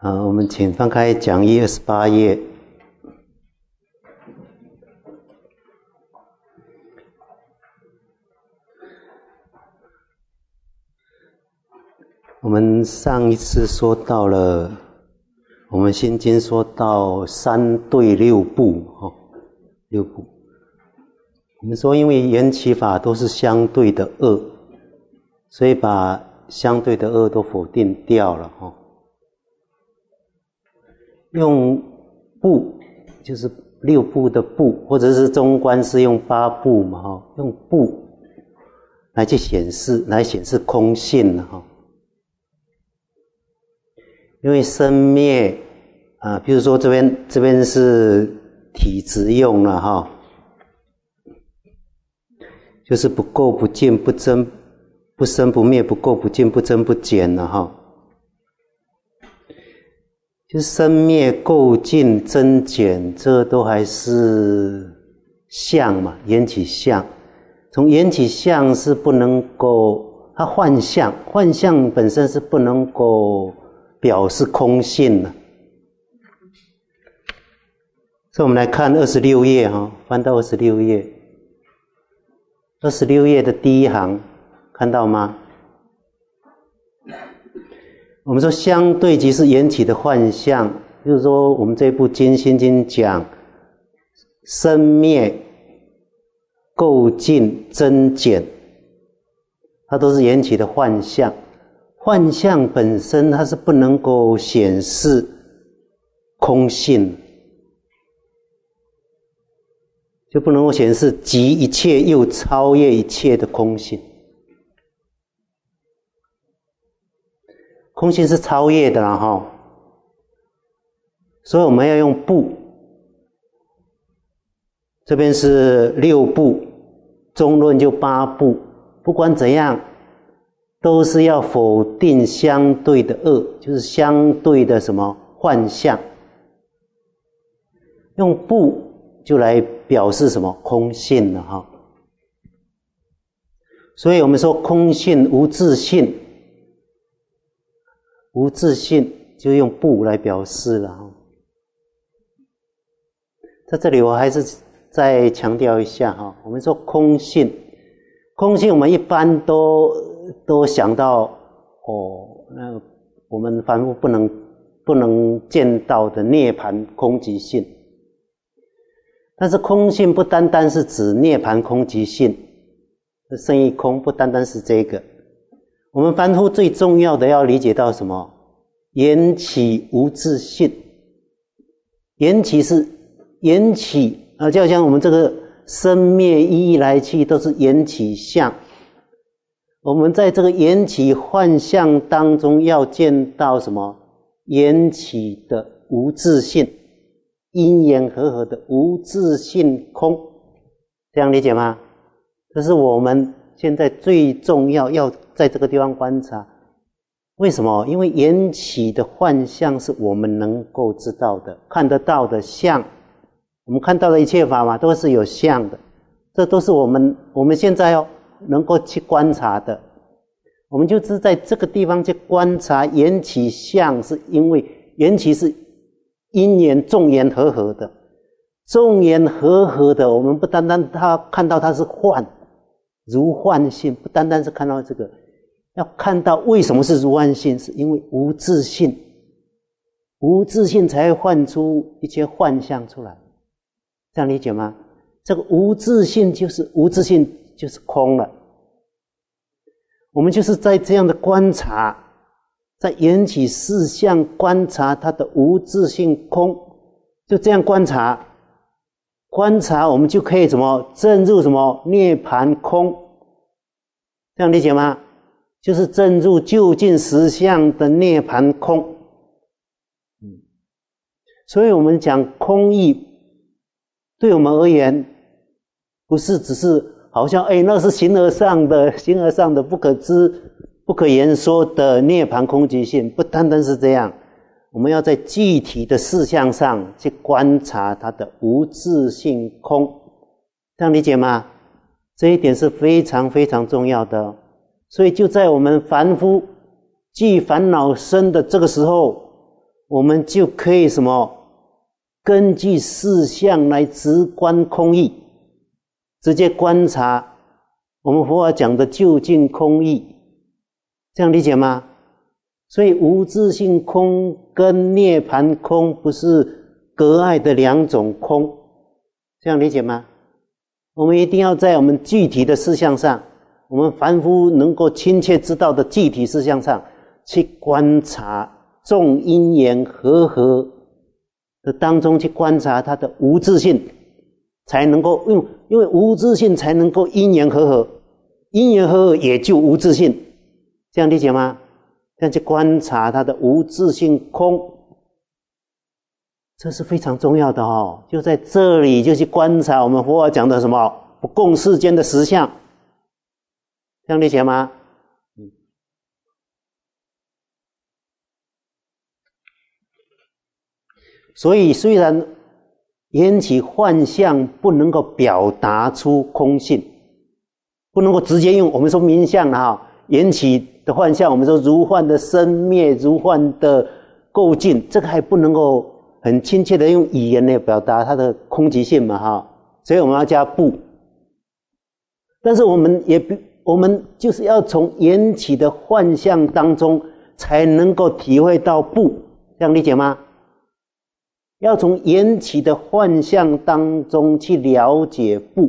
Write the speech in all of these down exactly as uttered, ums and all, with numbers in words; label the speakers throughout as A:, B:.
A: 啊，我们请翻开讲义二十八页。我们上一次说到了，我们心经说到三对六部，哦，六部。我们说，因为缘起法都是相对的恶，所以把相对的恶都否定掉了，哦。用部就是六部的部，或者是中观是用八部嘛，哈，用部来去显示，来显示空性了，哈。因为生灭啊，比如说这边这边是体质用了哈，就是不垢不净不增不生不灭，不垢不净不增不减了哈。就是生灭垢净增减，这都还是相嘛，缘起相。从缘起相是不能够，它幻象，幻象本身是不能够表示空性的。所以我们来看二十六页哈，翻到二十六页，二十六页的第一行，看到吗？我们说相对即是缘起的幻象，就是说我们这部经心经讲生灭垢净增减，它都是缘起的幻象。幻象本身它是不能够显示空性，就不能够显示即一切又超越一切的空性。空性是超越的啦齁，所以我们要用部，这边是六部，中论就八部，不管怎样都是要否定相对的恶，就是相对的什么幻象，用部就来表示什么空性了齁。所以我们说空性无自性，无自性就用不来表示了。在这里我还是再强调一下哈，我们说空性，空性我们一般都都想到哦，那我们凡夫不能不能见到的涅槃空寂性。但是空性不单单是指涅槃空寂性，生意空不单单是这个。我们凡夫最重要的要理解到什么？缘起无自性。缘起是缘起啊，就好像我们这个生灭一一来去都是缘起相。我们在这个缘起幻象当中要见到什么？缘起的无自性，因缘和合的无自性空，这样理解吗？这是我们现在最重要要在这个地方观察。为什么？因为缘起的幻象是我们能够知道的，看得到的相，我们看到的一切法嘛，都是有相的，这都是我们我们现在要能够去观察的。我们就是在这个地方去观察缘起相，是因为缘起是因缘众缘和合的，众缘和合的，我们不单单他看到它是幻，如幻性，不单单是看到这个，要看到为什么是如幻性，是因为无自性，无自性才会幻出一些幻象出来，这样理解吗？这个无自性就是无自性就是空了。我们就是在这样的观察，在缘起事相观察它的无自性空，就这样观察，观察我们就可以什么证入什么涅槃空，这样理解吗？就是证入究竟实相的涅槃空。嗯，所以我们讲空义，对我们而言，不是只是好像哎，那是形而上的，形而上的不可知、不可言说的涅槃空寂性，不单单是这样，我们要在具体的事项上去观察它的无自性空，这样理解吗？这一点是非常非常重要的哦。所以就在我们凡夫具烦恼生的这个时候， 我们就可以什么？根据事项来直观空义，直接观察我们佛法讲的究竟空义，这样理解吗？所以无自性空跟涅槃空不是隔碍的两种空，这样理解吗？我们一定要在我们具体的事项上，我们凡夫能够亲切知道的具体事项上去观察众因缘和合的当中去观察它的无自性，才能够用，因为无自性才能够因缘和合，因缘和合也就无自性，这样理解吗？这样去观察它的无自性空，这是非常重要的哦。就在这里就去观察我们佛法讲的什么不共世间的实相，这样理解吗？所以虽然缘起幻象不能够表达出空性，不能够直接用我们说名相啊，缘起的幻象，我们说如幻的生灭，如幻的构境，这个还不能够很亲切的用语言来表达它的空寂性嘛哈，所以我们要加不。但是我们也我们就是要从缘起的幻象当中才能够体会到不，这样理解吗？要从缘起的幻象当中去了解不，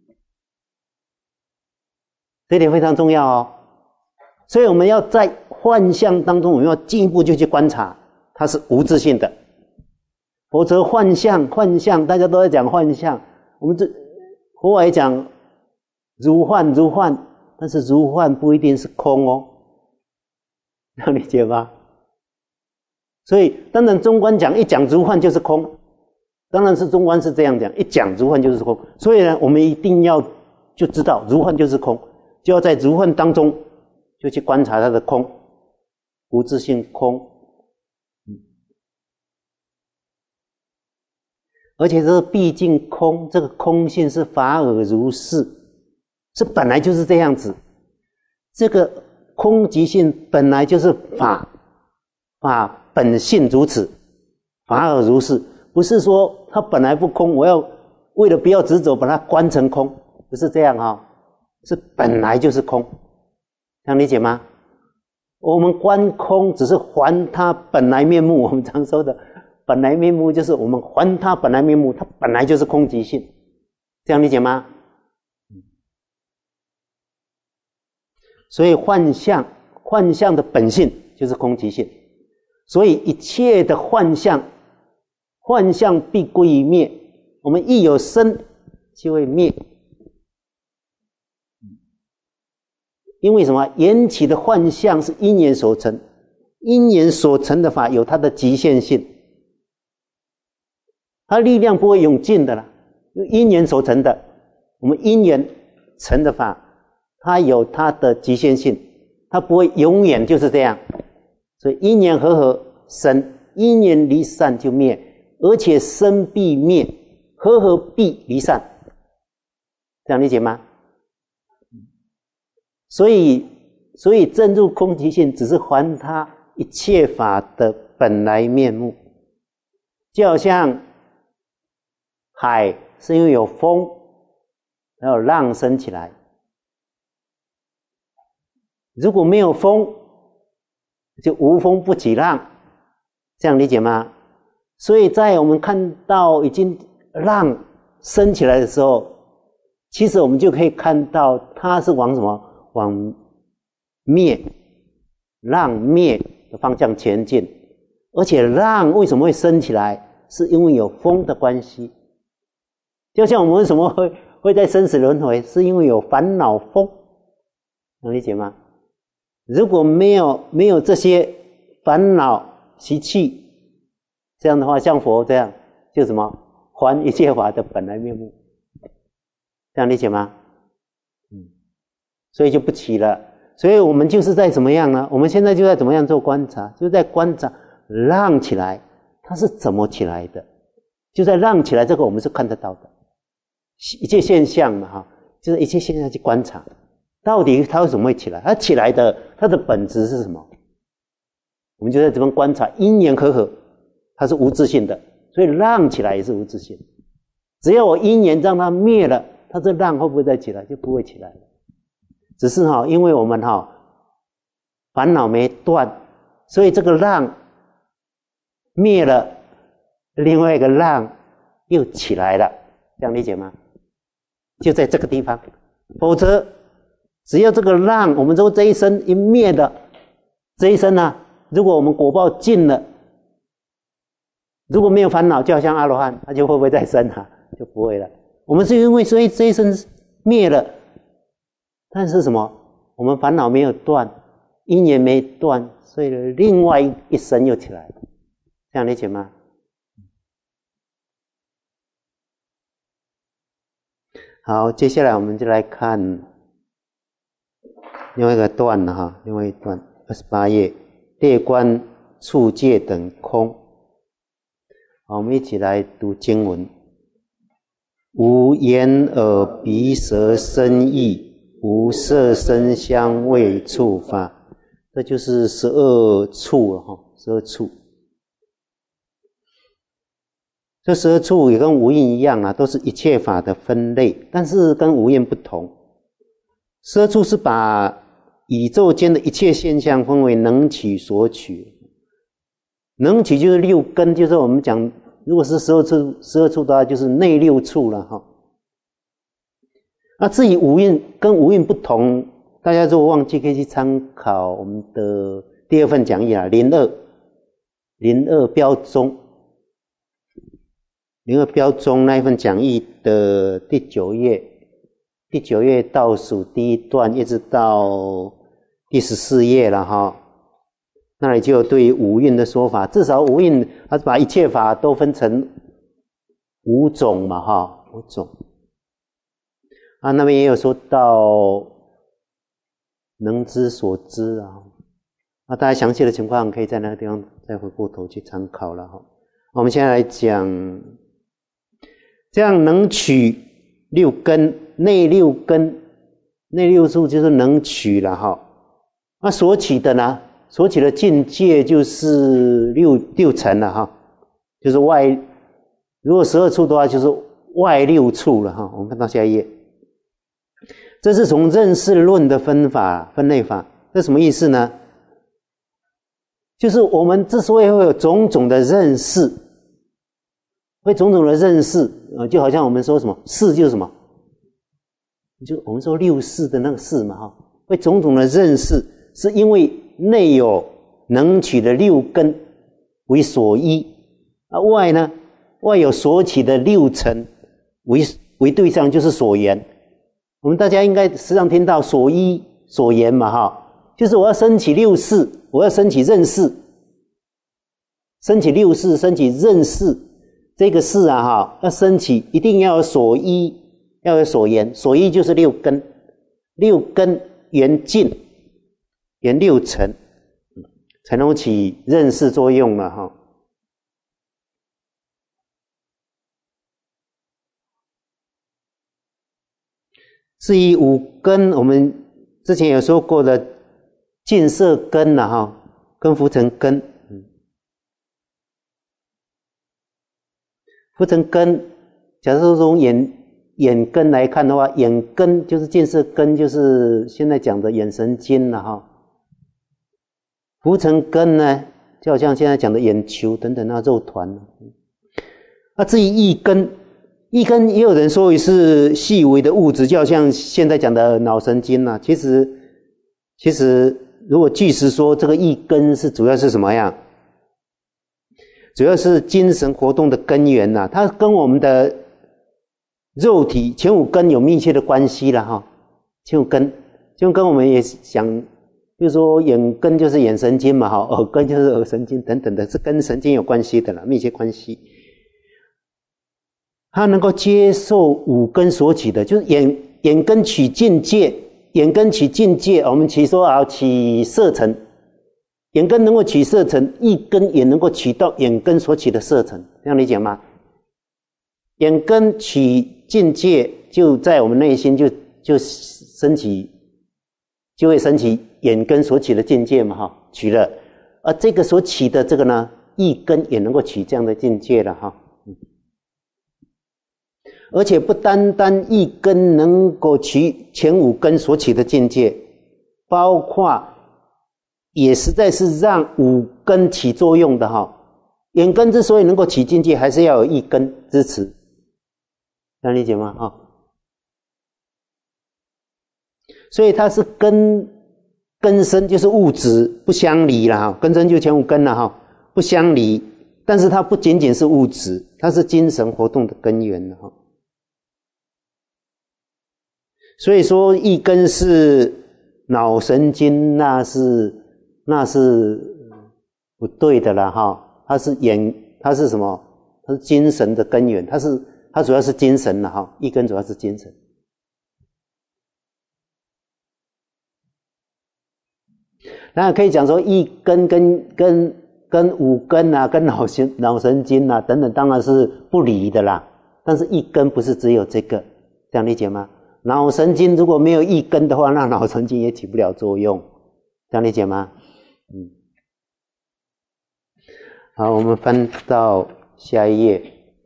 A: 这一点非常重要哦。所以我们要在幻象当中，我们要进一步就去观察它是无自性的，否则幻象幻象大家都在讲幻象，我们这佛法也讲如幻如幻，但是如幻不一定是空哦，能理解吗？所以当然中观讲一讲如幻就是空，当然是中观是这样讲，一讲如幻就是空。所以呢我们一定要就知道如幻就是空，就要在如幻当中就去观察它的空，无自性空。而且这毕竟空，这个空性是法尔如是，是本来就是这样子，这个空寂性本来就是法，法本性如此，法尔如是，不是说它本来不空，我要为了不要执着把它观成空，不是这样啊、哦，是本来就是空，这样理解吗？我们观空只是还它本来面目，我们常说的本来面目就是我们还它本来面目，它本来就是空寂性，这样理解吗？所以幻象，幻象的本性就是空寂性，所以一切的幻象，幻象必归于灭，我们一有生就会灭。因为什么？缘起的幻象是因缘所成，因缘所成的法有它的极限性，它力量不会永尽的啦，因缘所成的，我们因缘成的法它有它的极限性，它不会永远就是这样。所以因缘和合生，因缘离散就灭，而且生必灭，和合必离散，这样理解吗？所以所以证入空寂性只是还它一切法的本来面目，就好像海是因为有风然后浪升起来，如果没有风就无风不起浪，这样理解吗？所以在我们看到已经浪升起来的时候，其实我们就可以看到它是往什么？往灭，浪灭的方向前进。而且浪为什么会升起来？是因为有风的关系。就像我们为什么会会在生死轮回，是因为有烦恼风，能理解吗？如果没有没有这些烦恼习气，这样的话像佛这样就什么还一切法的本来面目，这样理解吗？嗯，所以就不起了。所以我们就是在怎么样呢？我们现在就在怎么样做观察，就是在观察浪起来它是怎么起来的，就在浪起来这个我们是看得到的一切现象嘛，哈，就是一切现象去观察到底它为什么会起来，它起来的它的本质是什么，我们就在这边观察因缘和合， 它是无自性的，所以浪起来也是无自性。只要我因缘让它灭了，它这浪会不会再起来？就不会起来了。只是哈，因为我们哈烦恼没断，所以这个浪灭了，另外一个浪又起来了，这样理解吗？就在这个地方，否则只要这个浪，我们说这一生一灭的，这一生呢、啊，如果我们果报尽了，如果没有烦恼，就好像阿罗汉，他就会不会再生啊？就不会了。我们是因为所以这一生灭了，但是什么？我们烦恼没有断，因缘没断，所以另外一生又起来了，这样理解吗？好，接下来我们就来看另外一个段了哈，另外一段二十八页，列观触界等空。好，我们一起来读经文。无眼耳鼻舌身意，无色声香味触法，这就是十二处了哈，十二处。这十二处也跟无印一样啊，都是一切法的分类，但是跟无印不同。十二处是把宇宙间的一切现象分为能取所取，能取就是六根，就是我们讲，如果是十二处，十二处的话就是内六处了哈。那至于无印跟无印不同，大家如果忘记可以去参考我们的第二份讲义啊，零二零二标中。零二标中那一份讲义的第九页，第九页倒数第一段一直到第十四页了哈。那里就有对于五蕴的说法，至少五蕴它是把一切法都分成五种嘛哈，五种。啊，那边也有说到能知所知啊，啊，大家详细的情况可以在那个地方再回过头去参考了哈。我们现在来讲。这样能取六根，内六根，内六处就是能取了哈。那所取的呢？所取的境界就是六六层了哈，就是外。如果十二处的话，就是外六处了哈。我们看到下一页，这是从认识论的分法、分类法。这什么意思呢？就是我们之所以会有种种的认识。会种种的认识，呃，就好像我们说什么识就是什么，就我们说六识的那个识嘛，哈，会种种的认识，是因为内有能取的六根为所依，啊，外呢，外有所取的六尘为为对象，就是所缘。我们大家应该时常听到所依所缘嘛，哈，就是我要升起六识，我要升起认识，升起六识，升起认识。这个事啊哈，要升起一定要有所依，要有所缘，所依就是六根，六根缘尽，缘六尘，才能起认识作用了哈。至于五根，我们之前有说过的净色根了哈，跟浮尘根。浮尘根，假设说从眼眼根来看的话，眼根就是见色根，就是现在讲的眼神经了哈。浮尘根呢，就好像现在讲的眼球等等那肉团。那至于意根，意根也有人说是细微的物质，就好像现在讲的脑神经啊。其实，其实如果据实说，这个意根是主要是什么样？主要是精神活动的根源呐、啊，它跟我们的肉体前五根有密切的关系了哈。前五根，前五根我们也想，比如说眼根就是眼神经嘛哈，耳根就是耳神经等等的，是跟神经有关系的了，密切关系。它能够接受五根所起的，就是眼眼根取境界，眼根取境界，我们取说啊取色尘。眼根能够取色尘，意根也能够取到眼根所取的色尘，这样理解吗？眼根取境界，就在我们内心就就升起，就会升起眼根所取的境界嘛，哈，取了。而这个所取的这个呢， 一根也能够起这样的境界了哈。而且不单单一根能够起前五根所起的境界，包括也实在是让五根起作用的哈。眼根之所以能够起境界，还是要有一根支持，这样理解吗？哈，所以它是根根身就是物质不相离了哈，根身就前五根了哈，不相离，但是它不仅仅是物质，它是精神活动的根源了哈。所以说一根是脑神经，那是那是不对的了哈。它是眼，它是什么？它是精神的根源，它是它主要是精神了哈。一根主要是精神。那可以讲说一根跟跟跟五根啊，跟脑神脑神经啊等等，当然是不离的啦。但是一根不是只有这个，这样理解吗？脑神经如果没有一根的话，那脑神经也起不了作用，这样理解吗？嗯。好，我们翻到下一页。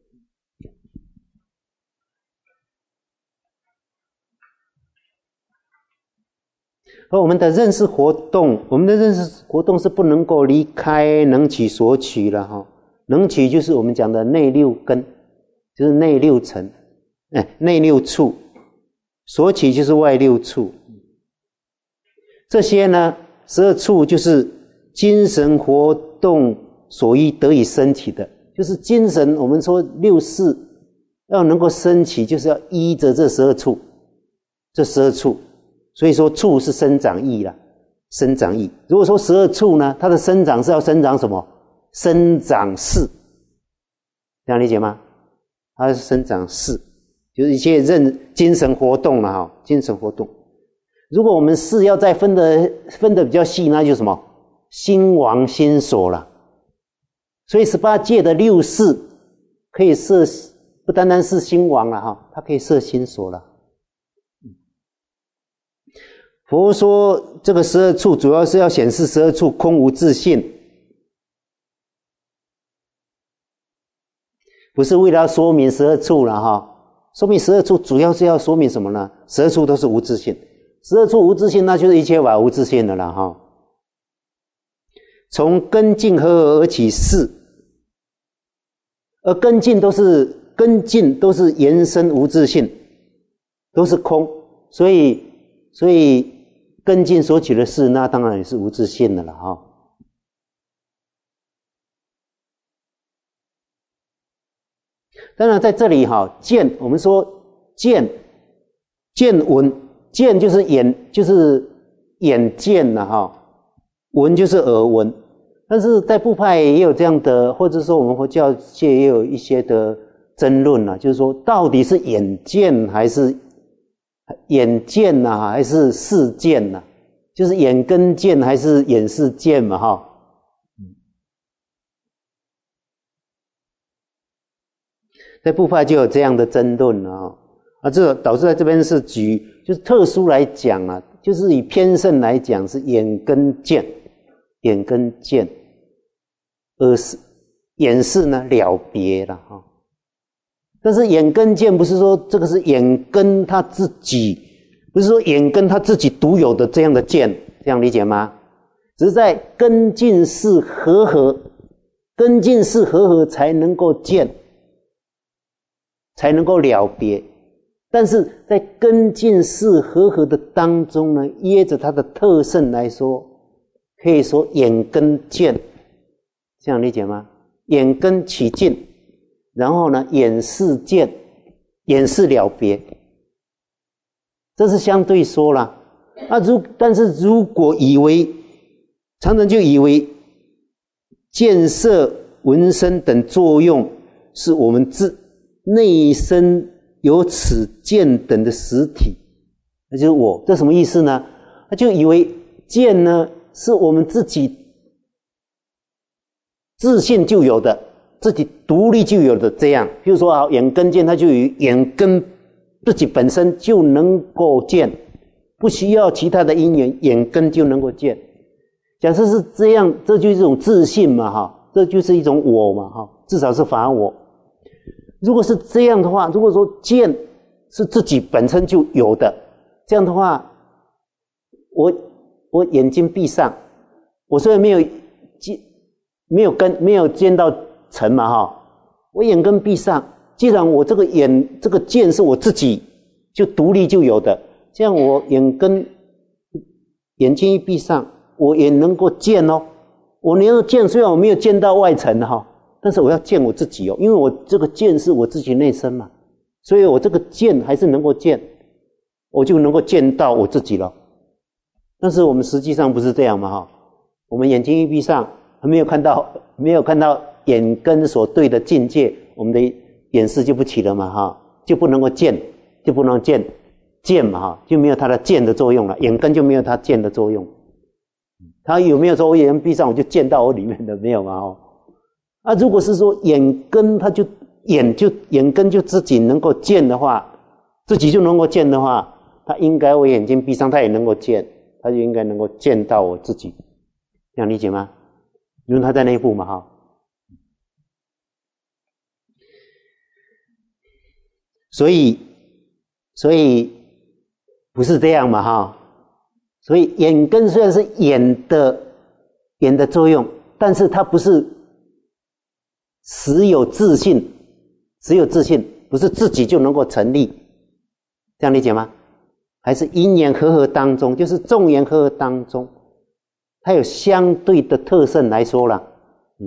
A: 而我们的认识活动，我们的认识活动是不能够离开能取所取了哈。能取就是我们讲的内六根，就是内六尘，哎，内六处；所取就是外六处。这些呢，十二处就是精神活动所依得以升起的，就是精神。我们说六识要能够升起，就是要依着这十二处，这十二处。所以说处是生长意啦，生长意。如果说十二处呢，它的生长是要生长什么？生长识，这样理解吗？它是生长识，就是一些认精神活动了哈，精神活动。如果我们识要再分的分的比较细，那就是什么？心王心所了。所以十八界的六识可以摄，不单单是心王了哈，它可以摄心所了。佛说这个十二处主要是要显示十二处空无自性，不是为了要说明十二处了哈。说明十二处主要是要说明什么呢？十二处都是无自性，十二处无自性，那就是一切法无自性的了哈。从根境合合而起识，而根境都是根境都是延伸无自性，都是空，所以所以根境所取的识，那当然也是无自性的了哈。当然在这里哈，见我们说见见闻，见就是眼就是眼见了哈，闻就是耳闻。但是在部派也有这样的，或者说我们佛教界也有一些的争论啊，就是说到底是眼见还是眼见呐、啊，还是视见呐、啊？就是眼根见还是眼视见嘛？哈，在部派就有这样的争论了啊。啊，这导致在这边是举就是特殊来讲啊，就是以偏盛来讲是眼根见。眼根见，耳视眼视呢了别了哈。但是眼根见不是说这个是眼根他自己，不是说眼根他自己独有的这样的见，这样理解吗？只是在根境识合合，根境识合合才能够见，才能够了别。但是在根境识合合的当中呢，依着它的特性来说，可以说眼根见，这样理解吗？眼根起境，然后呢眼视见，眼视了别，这是相对说啦。啊，如但是如果以为常常就以为见色闻声等作用是我们自内身有此见等的实体，那就是我，这什么意思呢？他就以为见呢是我们自己自信就有的，自己独立就有的这样。譬如说啊，眼根见，它就与眼根自己本身就能够见，不需要其他的因缘，眼根就能够见。假设是这样，这就是一种自信嘛哈， 这就是一种我嘛哈，至少是法我。如果是这样的话，如果说见是自己本身就有的，这样的话，我我眼睛闭上，我虽然没有见没有跟没有见到尘嘛哈，我眼根闭上，既然我这个眼这个见是我自己就独立就有的，这样我眼根眼睛一闭上，我也能够见哦。我能够见，虽然我没有见到外尘哈，但是我要见我自己哦，因为我这个见是我自己内身嘛，所以我这个见还是能够见，我就能够见到我自己了。但是我们实际上不是这样嘛哈，我们眼睛一闭上，还没有看到没有看到眼根所对的境界，我们的眼识就不起了嘛哈，就不能够见，就不能见见嘛哈，就没有它的见的作用了，眼根就没有它见的作用。他有没有说我眼闭上我就见到我里面的？没有嘛哦。啊，如果是说眼根他就眼就眼根就自己能够见的话，自己就能够见的话，他应该我眼睛闭上他也能够见，他就应该能够见到我自己，这样理解吗？因为他在内部嘛哈。所以所以不是这样嘛哈。所以眼根虽然是眼的眼的作用，但是它不是实有自性，实有自性不是自己就能够成立，这样理解吗？还是因缘和合当中，就是众缘和合当中，它有相对的特性来说了，嗯，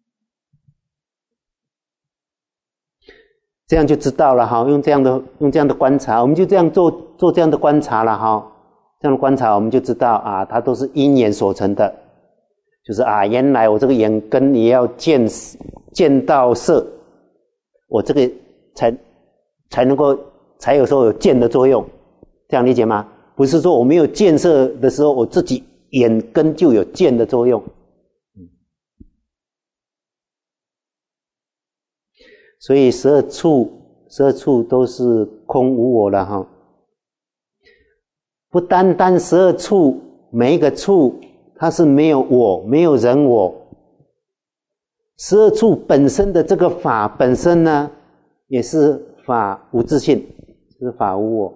A: 这样就知道了哈。用这样的用这样的观察，我们就这样做做这样的观察了哈。这样的观察我们就知道啊，它都是因缘所成的，就是啊，原来我这个眼根也要见见到色，我这个才才能够才有时候有见的作用，这样理解吗？不是说我没有见色的时候，我自己眼根就有见的作用。所以十二处十二处都是空无我了哈。不单单十二处，每一个处它是没有我，没有人我。十二处本身的这个法本身呢，也是法无自性，是法无我。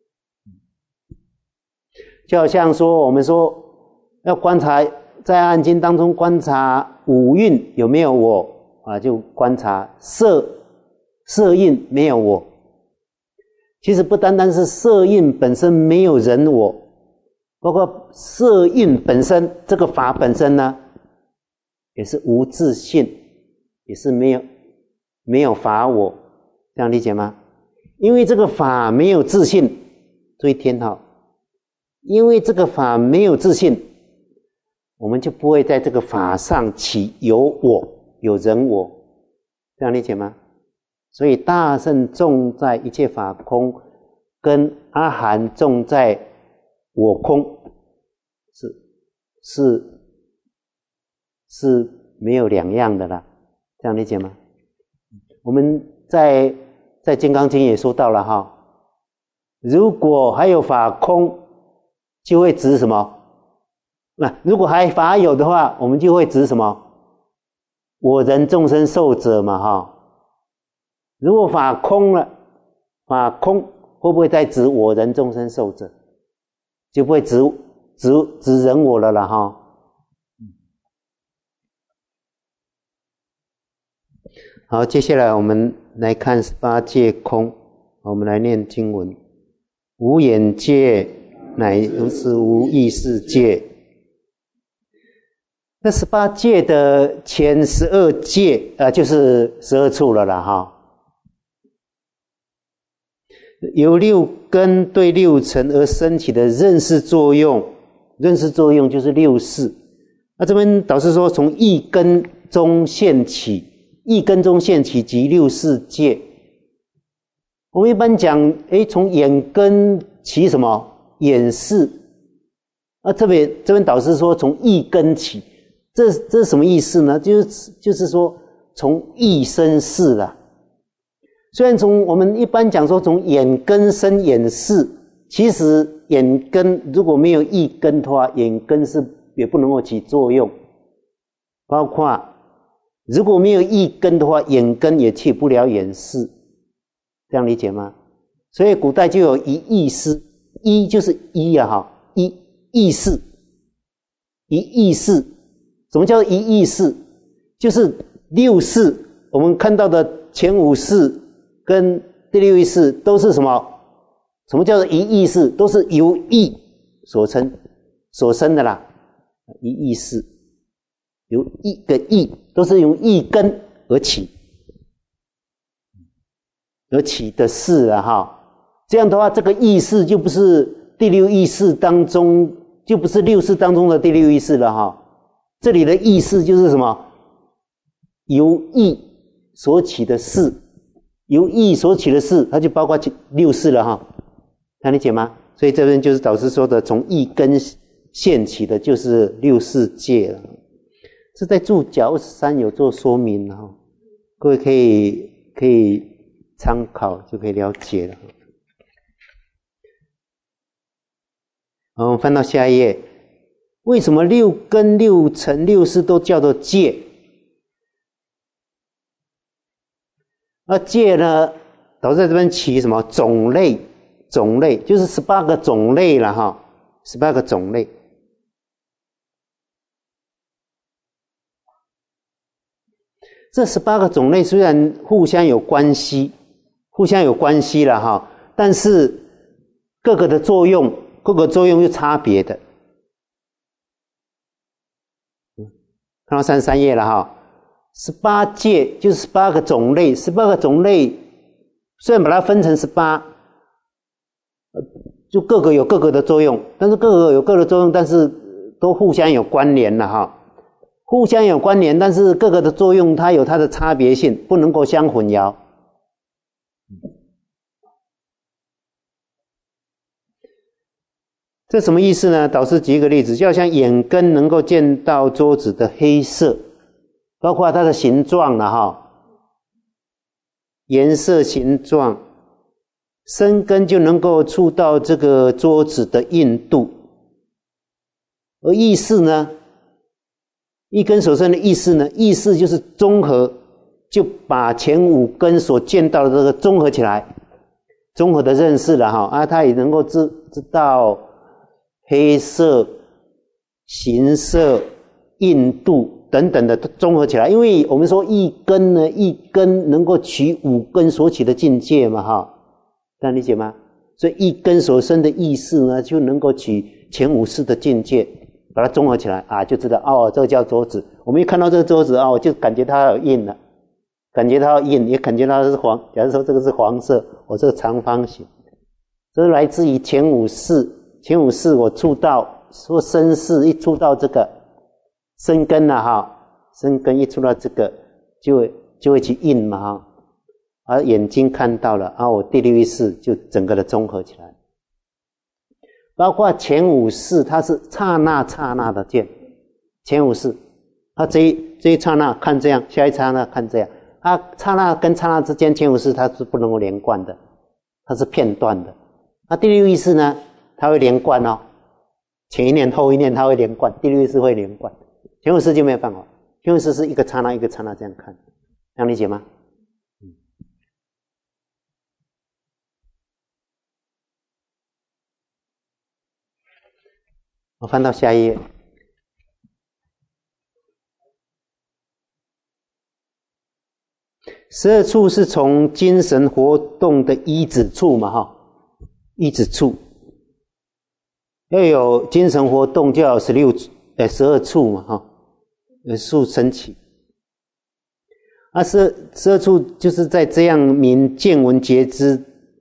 A: 就好像说我们说要观察在《安经》当中观察五蕴有没有我啊，就观察色色蕴没有我。其实不单单是色蕴本身没有人我，包括色蕴本身这个法本身呢，也是无自性，也是没有没有法我，这样理解吗？因为这个法没有自性，注意听好，因为这个法没有自性，我们就不会在这个法上起有我有人我，这样理解吗？所以大乘重在一切法空，跟阿含重在我空，是是是没有两样的啦，这样理解吗？我们在在《金刚经》也说到了哈，如果还有法空，就会指什么？那如果还法有的话，我们就会指什么？我人众生寿者嘛哈。如果法空了，法空会不会再指我人众生寿者？就不会指指指人我了啦哈。好，接下来我们来看十八界空，我们来念经文：无眼界，乃是无意识界。那十八界的前十二界啊、呃，就是十二处了啦哈。由六根对六尘而生起的认识作用，认识作用就是六识。那这边导师说，从一根中现起，一根中现起即六识界。我们一般讲，诶，从眼根起什么？眼识。啊，这边这边导师说从一根起，这这是什么意思呢？就是就是说从一生识啦。虽然从我们一般讲说从眼根生眼识，其实眼根如果没有一根的话，眼根是也不能够起作用。包括如果没有意根的话，眼根也去不了眼识，这样理解吗？所以古代就有一意识，一就是一啊哈，一意识，一意识。什么叫一意识？就是六识，我们看到的前五识跟第六意识都是什么？什么叫做一意识？都是由意所成所生的啦，一意识。由一个意都是由意根而起而起的事啊哈，这样的话，这个意识就不是第六意识当中，就不是六识当中的第六意识了哈。这里的意识就是什么？由意所起的事，由意所起的事，它就包括六识了哈，能理解吗？所以这边就是导师说的，从意根现起的，就是六识界了。这在注脚二十三有做说明哈，各位可以可以参考，就可以了解了。好，我们翻到下一页，为什么六根、六尘、六识都叫做界？而界呢，导师在这边起什么种类？种类就是十八个种类了哈，十八个种类。这十八个种类虽然互相有关系，互相有关系了哈，但是各个的作用，各个作用又差别的。看到三十三页了哈，十八界就是十八个种类，十八个种类虽然把它分成十八，就各个有各个的作用，但是各个有各个的作用，但是都互相有关联了哈。互相有关联，但是各个的作用它有它的差别性，不能够相混淆。这什么意思呢？导师举一个例子，就好像眼根能够见到桌子的黑色，包括它的形状了哈，颜色、形状，身根就能够触到这个桌子的硬度，而意识呢？一根所生的意识呢？意识就是综合，就把前五根所见到的这个综合起来，综合的认识了哈啊，它也能够知知道黑色、形色、硬度等等的综合起来。因为我们说一根呢，一根能够取五根所起的境界嘛哈，这样理解吗？所以一根所生的意识呢，就能够取前五识的境界。把它综合起来啊，就知道哦，这个叫桌子。我们一看到这个桌子啊，我就感觉它有印了，感觉它有印，也感觉它是黄。假如说这个是黄色，我这个长方形，这是来自于前五识。前五识我触到，说身识一触到这个身根了哈，身根一触到这个，就会就会去印嘛哈。而眼睛看到了啊，我第六意识就整个的综合起来。包括前五识，它是刹那刹那的见，前五识，它这一这一刹那看这样，下一刹那看这样，它刹那跟刹那之间，前五识它是不能够连贯的，它是片段的。那第六意识呢，它会连贯哦，前一念后一念它会连贯，第六意识会连贯，前五识就没有办法，前五识是一个刹那一个刹那这样看，这样理解吗？我翻到下一页，十二处是从精神活动的依止处嘛哈，依止处要有精神活动，就要有十六呃十二处嘛哈，有处升起。啊，十十二处就是在这样明见闻觉知，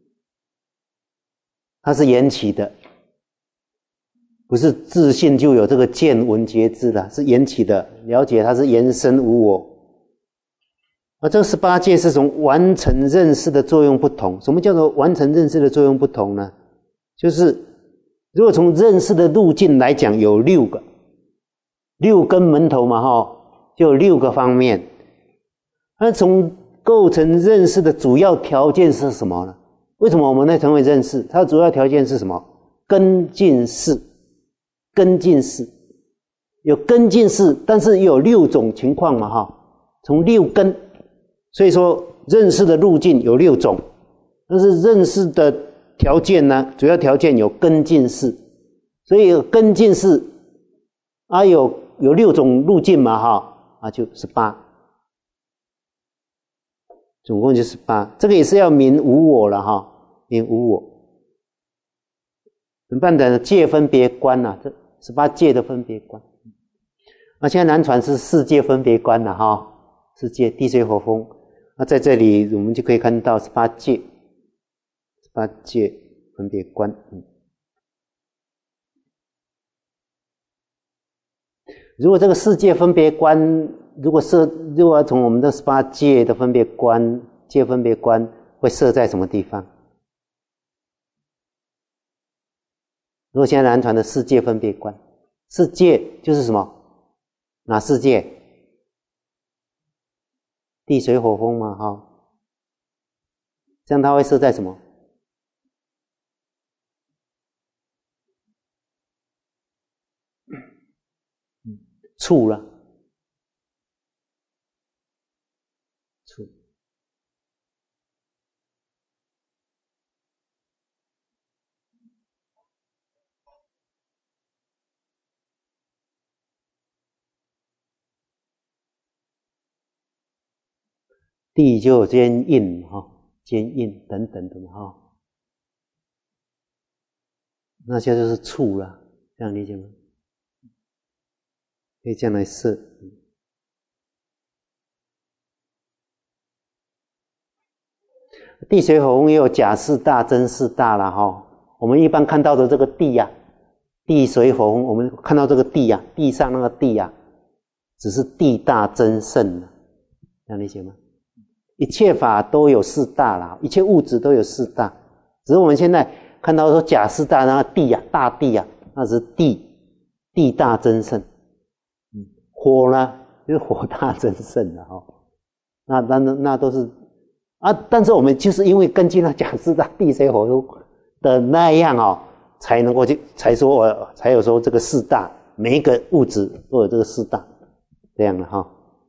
A: 它是缘起的。不是自信就有这个见闻觉知了，是缘起的，了解它是缘生无我。而这十八界是从完成认识的作用不同。什么叫做完成认识的作用不同呢？就是如果从认识的路径来讲，有六个六根门头嘛哈，就有六个方面。那从构成认识的主要条件是什么呢？为什么我们会成为认识？它的主要条件是什么？根进识。根进识有根进识，但是也有六种情况嘛哈， 从六根，所以说认识的路径有六种，但是认识的条件呢，主要条件有根进识，所以有根进识啊，有有六种路径嘛哈，啊就十八，总共就十八，这个也是要明无我了哈，明无我。怎么办的界分别观啊，这十八界的分别观。那现在南传是世界分别观了哈，世界地水火风。那在这里我们就可以看到十八界，十八界分别观。嗯，如果这个世界分别观，如果设，如果要从我们的十八界的分别观，界分别观会设在什么地方？如果现在南传的世界分别观，世界就是什么？哪世界？地水火风嘛，哈，这样它会设在什么？处了，处。地就有坚硬哈，坚硬等等的哈，那些就是处了，这样理解吗？可以这样来设。地水火风也有假四大、真四大了哈。我们一般看到的这个地呀、啊，地水火风，我们看到这个地呀、啊，地上那个地呀、啊，只是地大真圣了，这样理解吗？一切法都有四大啦，一切物质都有四大，只是我们现在看到说假四大，那个地呀、啊，大地呀、啊，那是地地大真圣。嗯，火呢，就是火大真圣了哈。那那那都是啊，但是我们就是因为根据那假四大地水火风的那样哦，才能够去才说我才有说这个四大，每一个物质都有这个四大这样的哈。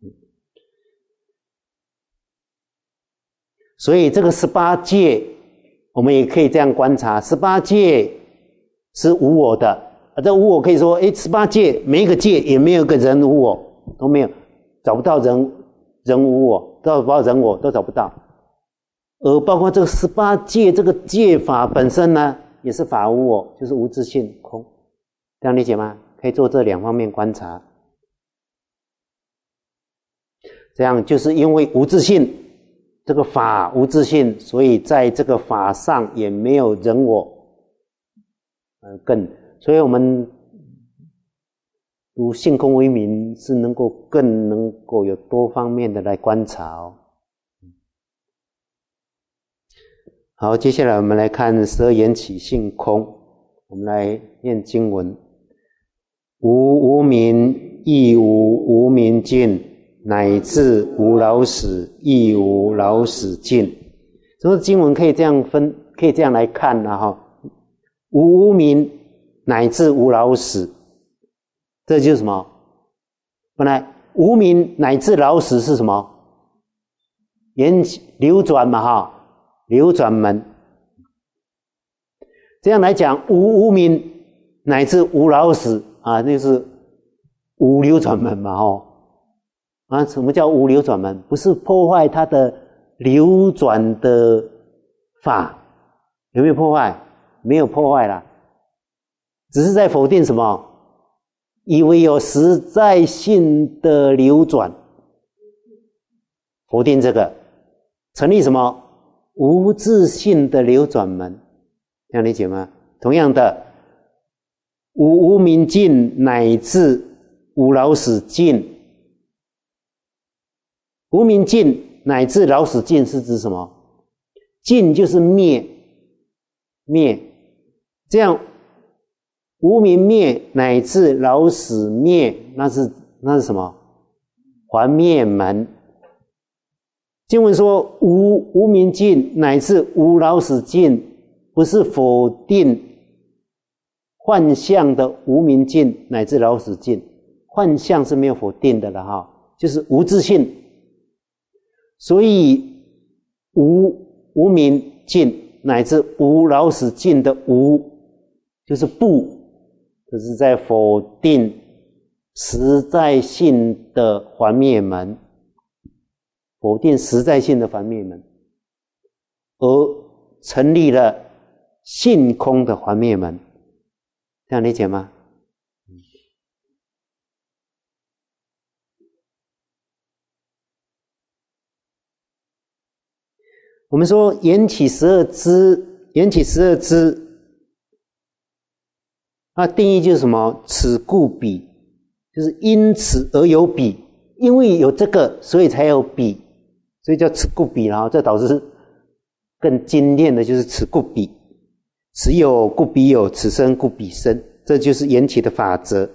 A: 所以这个十八界，我们也可以这样观察，十八界是无我的。啊，这无我可以说，诶，十八界每一个界也没有一个人无我，都没有，找不到人人无我，找不到人我都找不到。而包括这个十八界这个界法本身呢，也是法无我，就是无自性空，这样理解吗？可以做这两方面观察。这样就是因为无自性。这个法无自性，所以在这个法上也没有人我，呃，更，所以我们读性空为名是能够更能够有多方面的来观察哦。好，接下来我们来看十二缘起性空，我们来念经文：无无明，亦无无明尽。乃至无老死，亦无老死尽。所以经文可以这样分，可以这样来看了哈。无无明，乃至无老死，这就是什么？本来无明乃至老死是什么？缘流转嘛哈，流转门。这样来讲，无无明乃至无老死啊，那是无流转门嘛哈。啊，什么叫无流转门？不是破坏它的流转的法，有没有破坏？没有破坏啦，只是在否定什么？以为有实在性的流转，否定这个，成立什么？无自性的流转门，这样理解吗？同样的，无无明尽，乃至无老死尽。无明尽乃至老死尽是指什么？尽就是灭，灭，这样无明灭乃至老死灭，那是那是什么？还灭门。经文说无无明尽乃至无老死尽，不是否定幻象的无明尽乃至老死尽，幻象是没有否定的了哈，就是无自性。 所以无无明尽乃至无老死尽的无，就是不，这是在否定实在性的还灭门，否定实在性的还灭门，而成立了性空的还灭门，这样理解吗？我们说缘起十二支，缘起十二支，它定义就是什么？此故彼，就是因此而有彼，因为有这个，所以才有彼，所以叫此故彼。然后这导致更精炼的就是此故彼，此有故彼有，此生故彼生，这就是缘起的法则。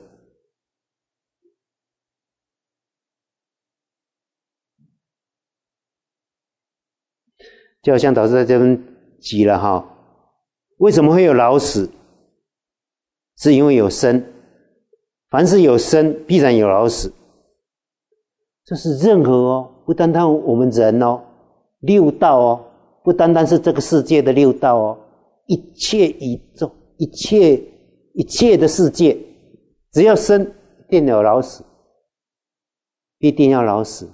A: 就好像导师在这边举了哈，为什么会有老死？是因为有生，凡是有生，必然有老死。这是任何哦，不单单我们人哦，六道哦，不单单是这个世界的六道哦，一切宇宙，一切一切的世界，只要生，一定有老死，必定要老死。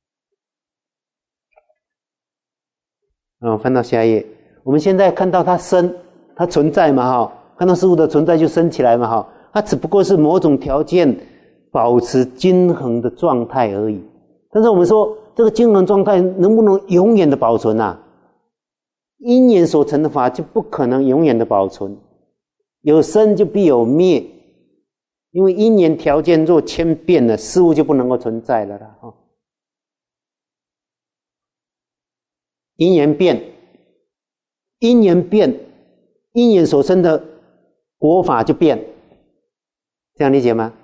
A: 嗯，翻到下一页，我们现在看到它生，它存在嘛哈，看到事物的存在就生起来嘛哈，它只不过是某种条件保持均衡的状态而已。但是我们说这个均衡状态能不能永远的保存啊？因缘所成的法就不可能永远的保存，有生就必有灭，因为因缘条件若千变了，事物就不能够存在了啦哈。因缘变，因缘变，因缘所生的果法就变，这样理解吗？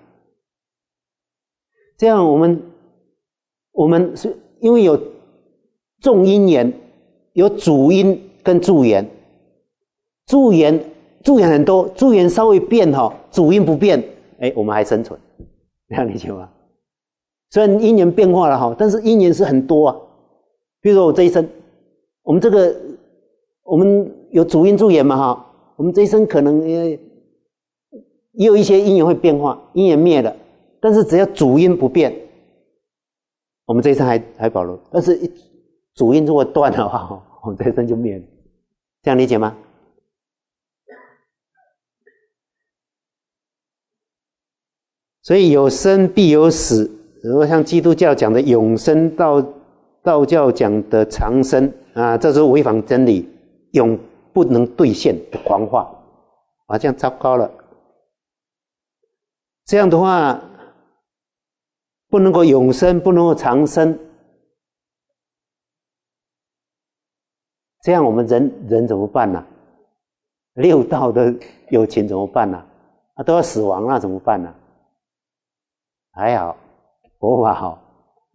A: 这样我们我们是因为有众因缘，有主因跟助缘，助缘助缘很多，助缘稍微变哈，主因不变，哎，我们还生存，这样理解吗？虽然因缘变化了哈，但是因缘是很多啊。比如说我这一生。我们这个，我们有主因助缘嘛哈，我们这一生可能也也有一些因缘会变化，因缘灭了，但是只要主因不变，我们这一生还还保留。但是主因如果断的话，我们这一生就灭了，这样理解吗？所以有生必有死，如果像基督教讲的永生，道道教讲的长生。啊，这是违反真理，永不能兑现的狂话啊，这样糟糕了。这样的话，不能够永生，不能够长生，这样我们人人怎么办呢、啊？六道的有情怎么办呢、啊？啊，都要死亡了怎么办呢、啊？还好，佛法好，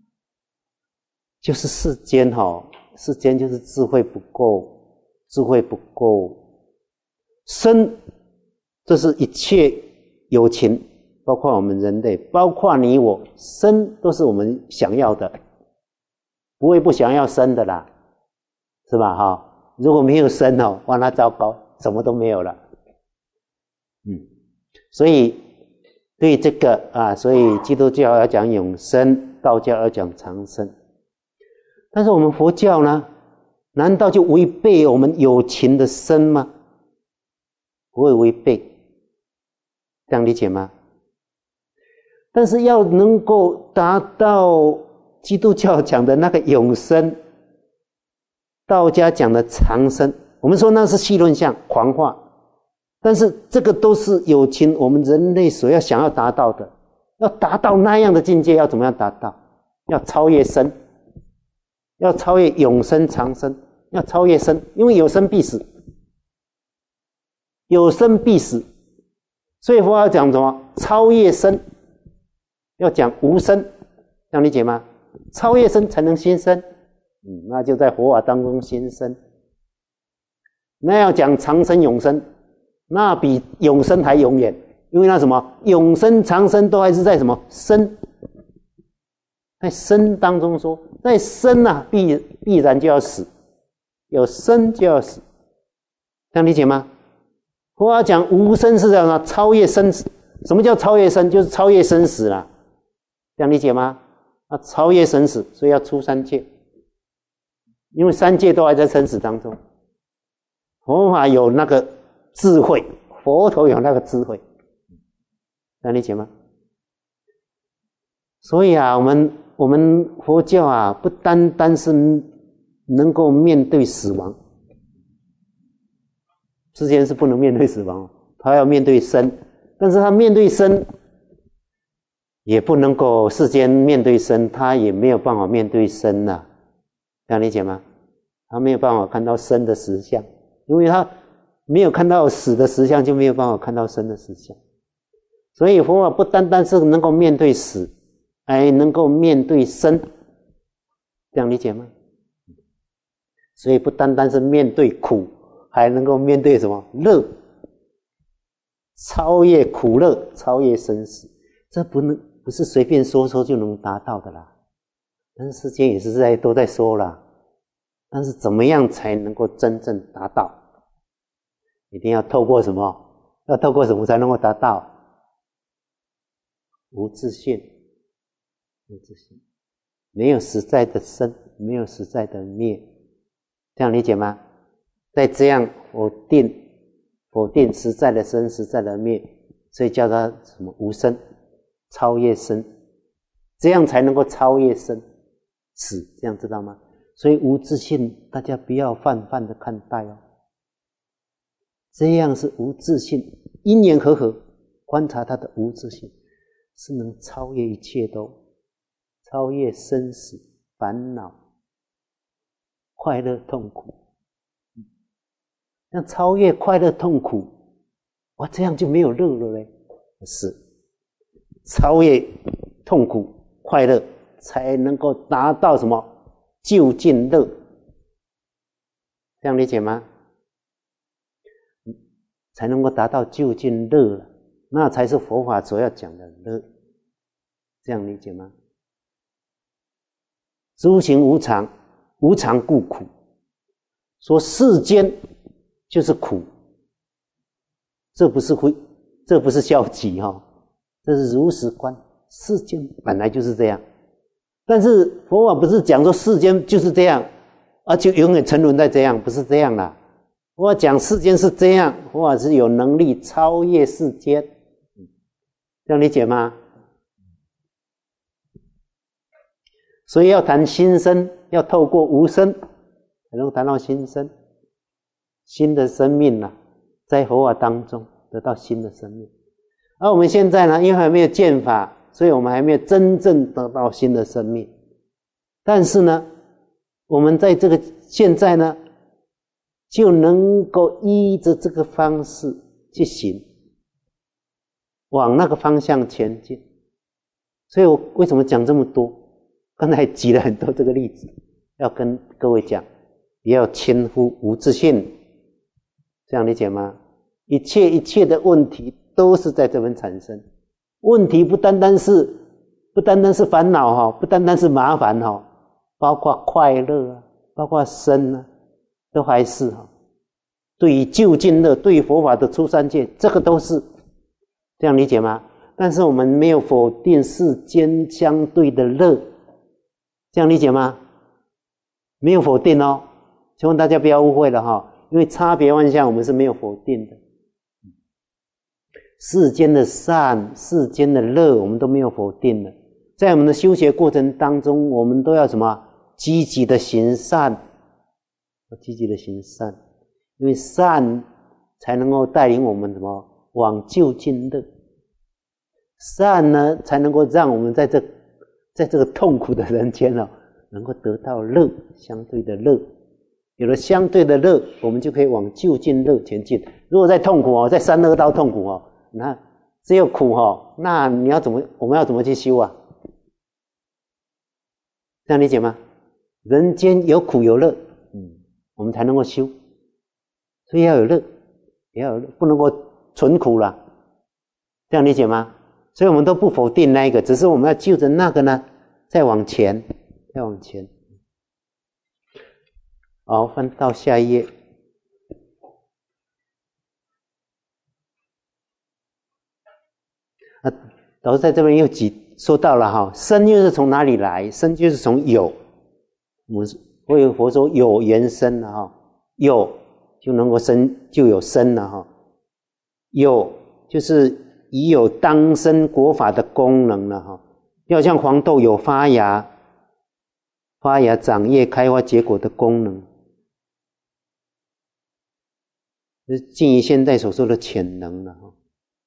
A: 就是世间哈、哦。世间就是智慧不够，智慧不够。生，这是一切有情，包括我们人类，包括你我，生都是我们想要的，不会不想要生的啦，是吧？哈，如果没有生哦，哇，那糟糕，什么都没有了。嗯，所以对这个啊，所以基督教要讲永生，道教要讲长生。但是我们佛教呢，难道就违背我们有情的生吗？不会违背，这样理解吗？但是要能够达到基督教讲的那个永生，道家讲的长生，我们说那是戏论相、狂话，但是这个都是有情我们人类所要想要达到的。要达到那样的境界，要怎么样达到？要超越生。要超越永生长生，要超越生，因为有生必死，有生必死，所以佛要讲什么？超越生，要讲无生，这样理解吗？超越生才能新生，嗯，那就在佛法当中新生。那要讲长生永生，那比永生还永远，因为那什么永生长生都还是在什么生。 在生当中说，在生啊，必必然就要死，有生就要死，这样理解吗？佛法讲无生是这样的，超越生死。什么叫超越生？就是超越生死啦，这样理解吗？啊，超越生死，所以要出三界，因为三界都还在生死当中。佛法有那个智慧，佛陀有那个智慧，这样理解吗？所以啊，我们我们佛教啊，不单单是能够面对死亡，世间是不能面对死亡，他要面对生，但是他面对生，也不能够世间面对生，他也没有办法面对生啊，这样理解吗？他没有办法看到生的实相，因为他没有看到死的实相，就没有办法看到生的实相。所以佛法不单单是能够面对死，还能够面对生，这样理解吗？所以不单单是面对苦，还能够面对什么乐，超越苦乐，超越生死，这不能不是随便说说就能达到的啦。但是世间也是在都在说啦，但是怎么样才能够真正达到？一定要透过什么？要透过什么才能够达到？无自性，无自性，没有实在的生，没有实在的灭，这样理解吗？再这样否定否定实在的生，实在的灭，所以叫它什么无生，超越生，这样才能够超越生死，这样知道吗？所以无自性，大家不要泛泛的看待哦。这样是无自性，因缘和合，观察它的无自性，是能超越一切都，超越生死烦恼、快乐痛苦。那超越快乐痛苦，哇，这样就没有乐了嘞？不是，超越痛苦快乐，才能够达到什么究竟乐？这样理解吗？才能够达到究竟乐，那才是佛法所要讲的乐。这样理解吗？诸行无常，无常故苦。说世间就是苦，这不是会，这不是消极哈、哦，这是如实观。世间本来就是这样，但是佛法不是讲说世间就是这样，而就永远沉沦在这样，不是这样啦。佛法讲世间是这样，佛法是有能力超越世间，这样理解吗？所以要谈新生，要透过无生才能谈到新生，新的生命啊，在佛法当中得到新的生命。而我们现在呢，因为还没有见法，所以我们还没有真正得到新的生命。但是呢，我们在这个现在呢，就能够依着这个方式去行，往那个方向前进。所以我为什么讲这么多？刚才举了很多这个例子，要跟各位讲，不要轻忽无自性，这样理解吗？一切一切的问题都是在这边产生。问题不单单是不单单是烦恼哈，不单单是麻烦哈，包括快乐啊，包括生啊，都还是哈。对于究竟乐，对于佛法的出三界，这个都是这样理解吗？但是我们没有否定世间相对的乐，这样理解吗？没有否定哦，希望大家不要误会了哈，因为差别万象我们是没有否定的。世间的善、世间的乐，我们都没有否定的。在我们的修学过程当中，我们都要什么？积极的行善，积极的行善，因为善才能够带领我们什么？往究竟乐。善呢，才能够让我们在这在这个痛苦的人间哦，能够得到乐，相对的乐。有了相对的乐，我们就可以往究竟乐前进。如果在痛苦哦，在三恶道痛苦哦，那只有苦哦，那你要怎么？我们要怎么去修啊？这样理解吗？人间有苦有乐，嗯，我们才能够修。所以要有乐，也要有乐，不能够纯苦了。这样理解吗？所以我们都不否定那一个，只是我们要就着那个呢， 再往前，再往前。好，翻到下一页。啊，导师在这边又几说到了哈，生又是从哪里来？生就是从有。我们会有佛说有缘生了哈，有就能够生，就有生了哈。有就是已有当生果法的功能了哈，要像黄豆有发芽、发芽、长叶、开花、结果的功能。是近于现在所说的潜能了哈。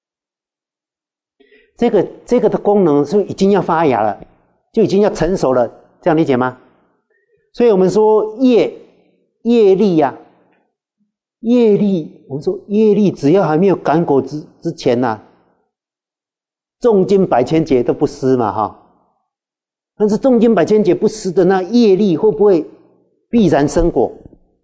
A: 这个这个的功能是已经要发芽了，就已经要成熟了，这样理解吗？所以我们说业业力呀、啊，业力，我们说业力只要还没有感果之之前呐、啊，重经百千劫都不施嘛哈。但是重经百千劫不施的那业力会不会必然生果？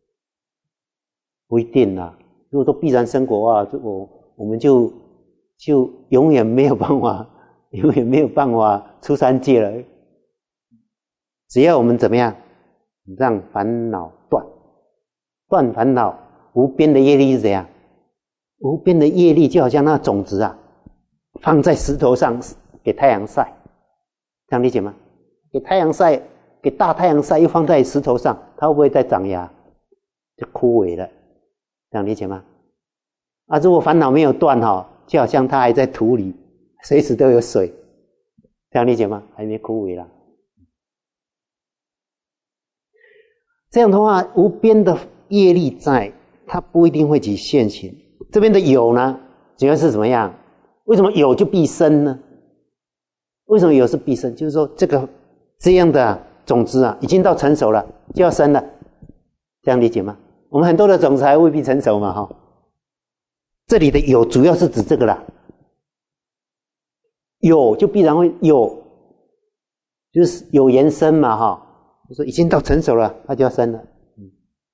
A: 不一定啦。如果都必然生果啊，这我我们就就永远没有办法，永远没有办法出三界了。只要我们怎么样，让烦恼断，断烦恼，无边的业力是怎样？无边的业力就好像那种子啊，放在石头上给太阳晒，这样理解吗？给太阳晒，给大太阳晒，又放在石头上，它会不会再长芽？就枯萎了。这样理解吗？啊，如果烦恼没有断哈，就好像它还在土里，随时都有水，这样理解吗？还没枯萎了。这样的话，无边的业力在，它不一定会起现行。这边的有呢，主要是怎么样？为什么有就必生呢？为什么有是必生？就是说这个这样的种子啊，已经到成熟了，就要生了，这样理解吗？我们很多的种子还未必成熟嘛，哈。这里的有主要是指这个啦，有就必然会有，就是有缘生嘛，哈。就说已经到成熟了，它就要生了。嗯，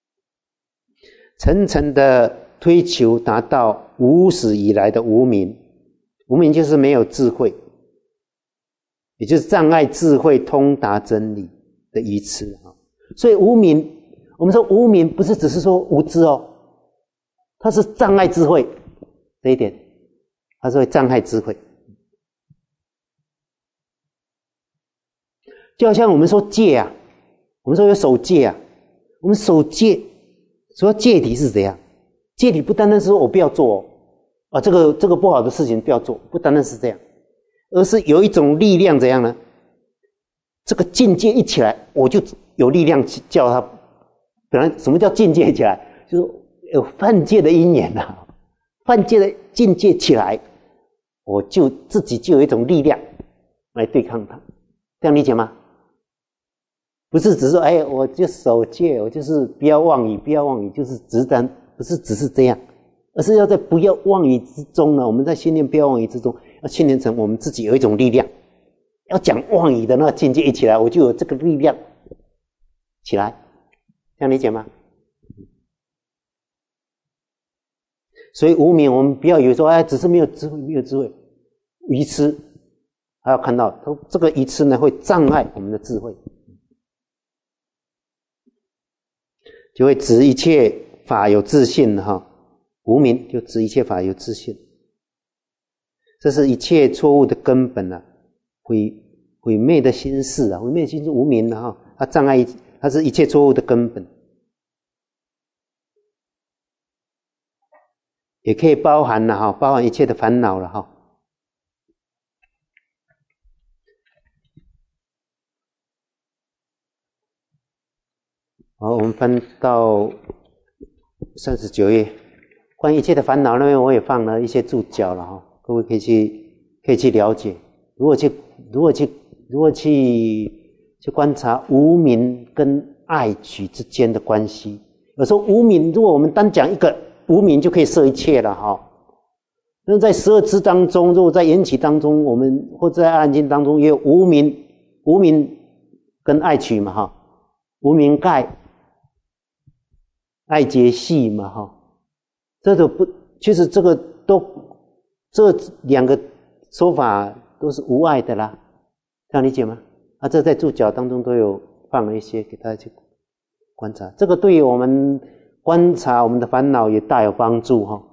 A: 层层的推求达到无始以来的无明，无明就是没有智慧，也就是障碍智慧通达真理的愚痴啊。所以无明，我们说无明不是只是说无知哦，它是障碍智慧这一点，它是会障碍智慧。就好像我们说戒啊，我们说有守戒啊，我们守戒，主要戒体是怎样？戒体不单单是说我不要做哦，啊，这个这个不好的事情不要做，不单单是这样，而是有一种力量怎样呢？这个境界一起来，我就有力量叫他。本来什么叫境界起来？就是有犯戒的因缘啊，犯戒的境界起来，我就自己就有一种力量来对抗它，这样理解吗？不是只是说，哎，我就守戒，我就是不要妄语，不要妄语，就是只单，不是只是这样，而是要在不要妄语之中呢，我们在训练不要妄语之中，要训练成我们自己有一种力量，要讲妄语的那个境界一起来，我就有这个力量起来，这样理解吗？所以无明，我们不要以为说，哎，只是没有智慧，没有智慧，愚痴，还要看到，这个愚痴呢，会障碍我们的智慧。就会指一切法有自性哈，无明就指一切法有自性，这是一切错误的根本啊，毁毁灭的心事啊，毁灭的心是无明的哈，它障碍，它是一切错误的根本，也可以包含了哈，包含一切的烦恼了哈。好，我们翻到三十九页，关于一切的烦恼那边我也放了一些注脚了哈，各位可以去可以去了解，如果去如果去如果去去观察无明跟爱取之间的关系，有时候无明，如果我们单讲一个无明就可以摄一切了哈。那在十二支当中，如果在缘起当中，我们或者在阿含经当中也有无明，无明跟爱取嘛哈，无明盖。爱结系嘛哈，这个不，其实这个都这两个说法都是无碍的啦，这样理解吗？ 啊，这在注脚当中都有放了一些给大家去观察，这个对于我们观察我们的烦恼也大有帮助哈。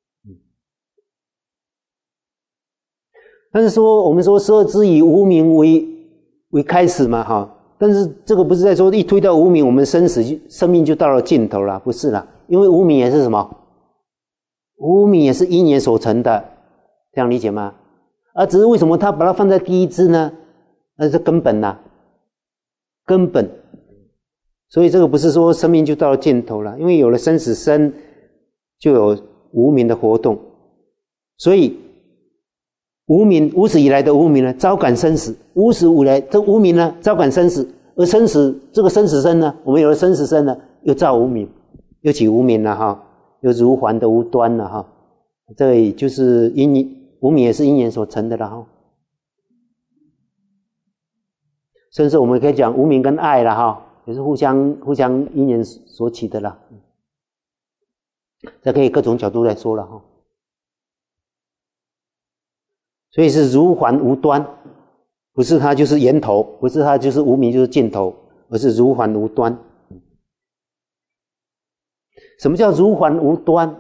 A: 但是说我们说十二支以无明为为开始嘛哈，但是这个不是在说一推到无明，我们生死生命就到了尽头了，不是啦，因为无明也是什么？无明也是因缘所成的，这样理解吗？而只是为什么他把它放在第一支呢？那是根本啦，根本。所以这个不是说生命就到了尽头了，因为有了生死生，就有无明的活动，所以无明无始以来的无明呢，招感生死；无始以来这无明呢，招感生死，而生死这个生死生呢，我们有了生死生呢，又造无明，又起无明了哈，又如幻的无端了哈。这个也就是因无明也是因缘所成的了哈。甚至我们可以讲无明跟爱了哈，也是互相互相因缘所起的啦。这可以各种角度来说了哈。所以是如幻无端，不是它就是源头，不是它就是无明就是尽头，而是如幻无端。什么叫如幻无端？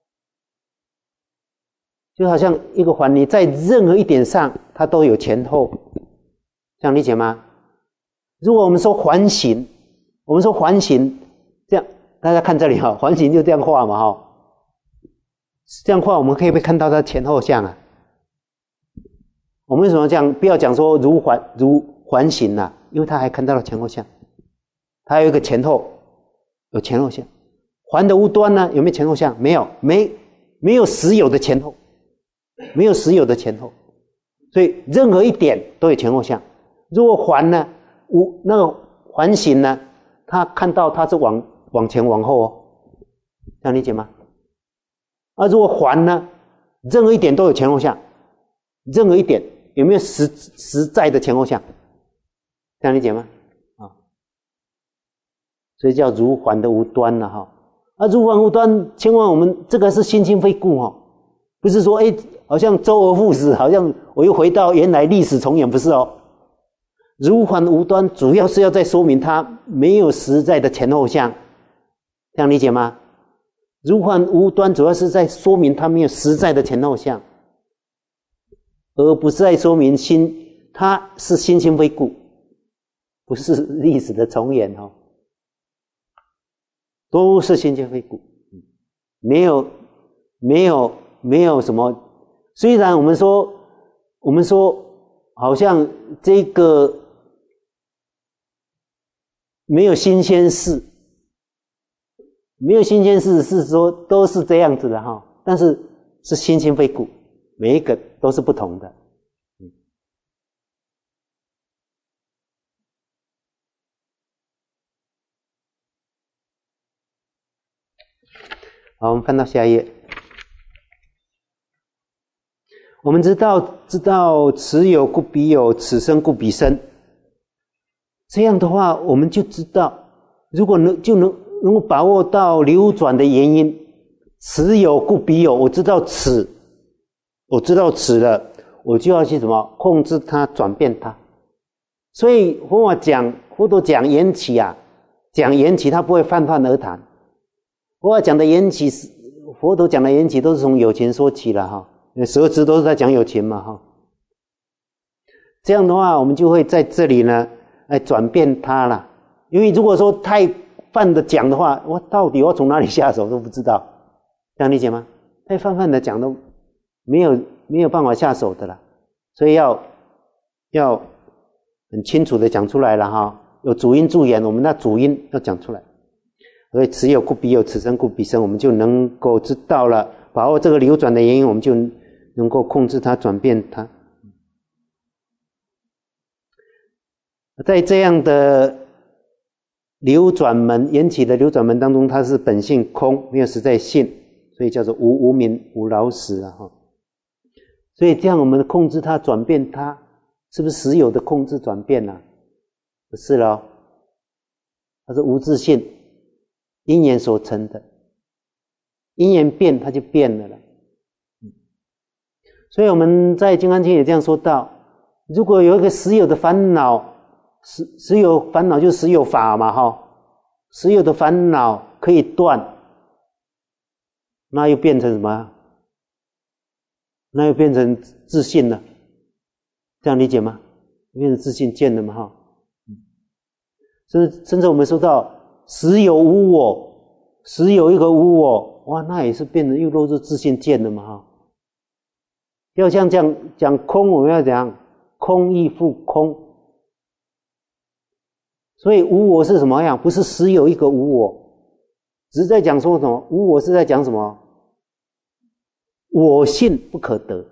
A: 就好像一个环，你在任何一点上它都有前后，这样理解吗？如果我们说环形，我们说环形这样，大家看这里哈，环形就这样画嘛哈，这样画我们可以不可以看到它前后相啊？我们为什么这样？不要讲说如环如环形啊，因为它还看到了前后相，它还有一个前后，有前后相。环的无端呢，有没有前后相？没有，没没有实有的前后，没有实有的前后，所以任何一点都有前后相。如果环呢，无那个环形呢，它看到它是往往前往后哦，这样理解吗？而如果环呢，任何一点都有前后相，任何一点有没有实实在的前后相？这样理解吗？啊，所以叫如幻的无端了哈。啊，如幻无端，千万我们这个是心心非故哦，不是说哎，好像周而复始，好像我又回到原来历史重演，不是哦。如幻无端，主要是要在说明它没有实在的前后相，这样理解吗？如幻无端，主要是在说明它没有实在的前后相。而不是在说明心，它是心心非故，不是历史的重演哦，都是心心非故，没有没有没有什么。虽然我们说我们说好像这个没有新鲜事，没有新鲜事是说都是这样子的哈，但是是心心非故。每一个都是不同的。好，我们翻到下一页。我们知道，知道此有故彼有，此生故彼生。这样的话，我们就知道，如果能就能能够把握到流转的原因，此有故彼有，我知道此。我知道此了，我就要去什么控制它，转变它。所以佛法讲，佛陀讲缘起啊，讲缘起，他不会泛泛而谈。佛法讲的缘起，佛陀讲的缘起都是从有情说起了哈，十二支都是在讲有情嘛哈。这样的话，我们就会在这里呢来转变它了。因为如果说太泛的讲的话，我到底我从哪里下手都不知道，这样理解吗？太泛泛的讲都。没有没有办法下手的啦，所以要要很清楚的讲出来了哈，有主因助缘，我们那主因要讲出来。所以此有故彼有，此生故彼生，我们就能够知道了，把握这个流转的原因，我们就能够控制它，转变它。在这样的流转门缘起的流转门当中，它是本性空，没有实在性，所以叫做无无明无老死啊哈。所以这样我们控制它，转变它，是不是实有的控制转变啊？不是咯，它是无自性，因缘所成的，因缘变它就变了了。所以我们在《金刚经》也这样说到，如果有一个实有的烦恼实实有烦恼就是实有法嘛哈，实有的烦恼可以断，那又变成什么？那又变成自信了，这样理解吗？变成自信见了嘛哈。甚至甚至我们说到实有无我，实有一个无我，哇，那也是变成又落入自信见了嘛哈。要像这样讲空，我们要讲空亦复空。所以无我是什么样？不是实有一个无我，只是在讲说什么？无我是在讲什么？我性不可得，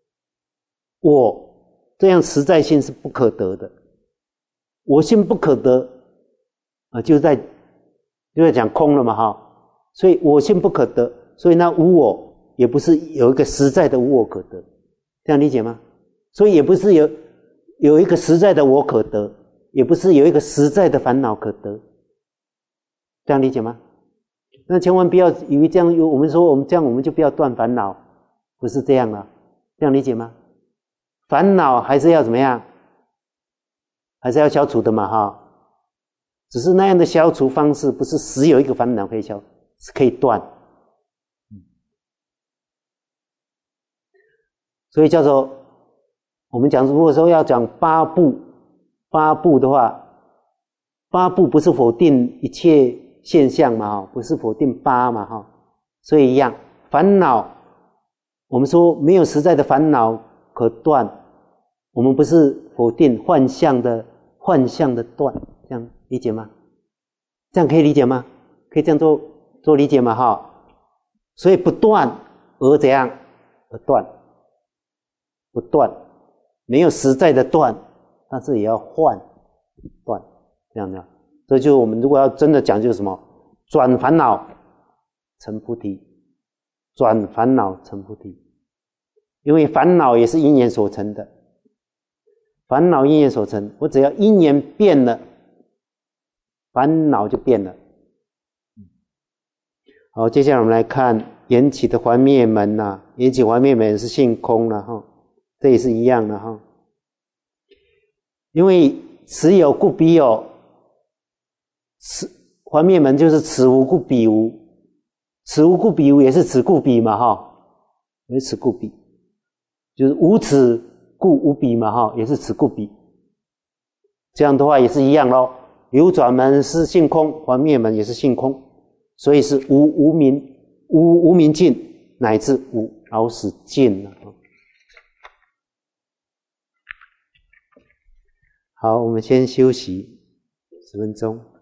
A: 我这样实在性是不可得的，我性不可得啊，就在就在讲空了嘛哈。所以我性不可得，所以那无我也不是有一个实在的无我可得，这样理解吗？所以也不是有有一个实在的我可得，也不是有一个实在的烦恼可得，这样理解吗？那千万不要以为这样，我们说我们这样我们就不要断烦恼，不是这样了，这样理解吗？烦恼还是要怎么样？还是要消除的嘛哈。只是那样的消除方式不是实有一个烦恼可以消，是可以断。所以叫做我们讲，如果说要讲八部，八部的话，八部不是否定一切现象嘛哈，不是否定八嘛哈。所以一样，烦恼我们说没有实在的烦恼可断，我们不是否定幻象的幻象的断，这样理解吗？这样可以理解吗？可以这样做做理解吗哈？所以不断而怎样而断，不断没有实在的断，但是也要换断，这样的。这就是我们如果要真的讲就是什么，转烦恼成菩提，转烦恼成菩提。因为烦恼也是因缘所成的，烦恼因缘所成，我只要因缘变了，烦恼就变了。好，接下来我们来看缘起的还灭门啊，缘起还灭门是性空了哈，这也是一样的哈。因为此有故彼有，此还灭门就是此无故彼无，此无故彼无也是此故彼嘛哈，也是此故彼。就是无此故无彼嘛哈，也是此故彼。这样的话也是一样咯，流转门是性空，还灭门也是性空，所以是无无明无无明尽乃至无老死尽了。好，我们先休息十分钟。